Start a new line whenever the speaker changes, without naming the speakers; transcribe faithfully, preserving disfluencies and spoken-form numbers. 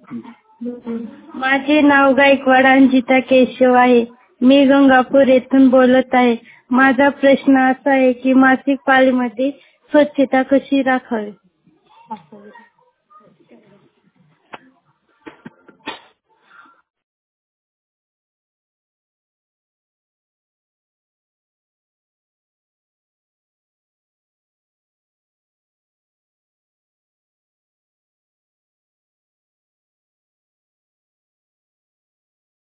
माझे नाव गायकवाड अंजिता केशव आहे. मी गंगापूर येथून बोलत आहे. माझा प्रश्न असा आहे की मासिक पाळीमध्ये स्वच्छता कशी राखावी.